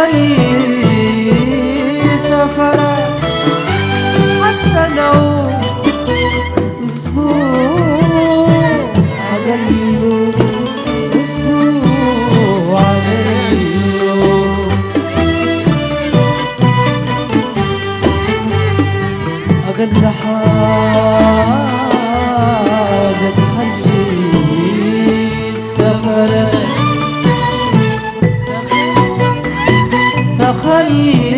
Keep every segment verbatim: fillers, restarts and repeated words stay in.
تخلي سفرك حتى لو أسبوع أقله، أسبوع أقله. أقل حاجة تخلي سفرك، تخلي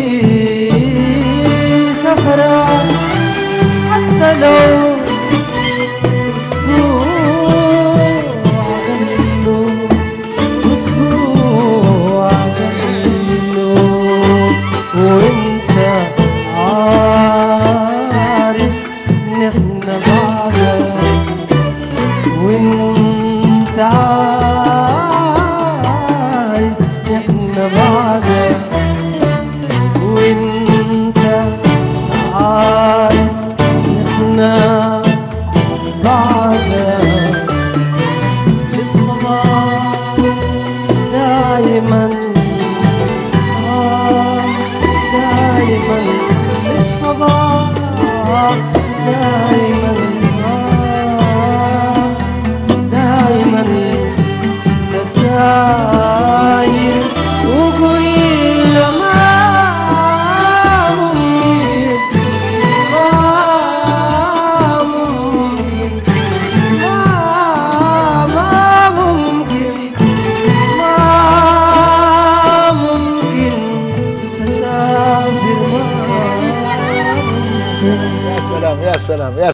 سفرك حتى لو أسبوع أقله، أسبوع أقله. وانت عارف نحن بعدك، وانت عارف نحن بعدك، وانت عارف نحن بعدك. للصباح دايما آه دايما للصباح دايما آه دايما نساير. وكل ما ممكن ما ممكن ما ما ممكن ما ممكن تسافر ما ممكن. يا سلام يا سلام يا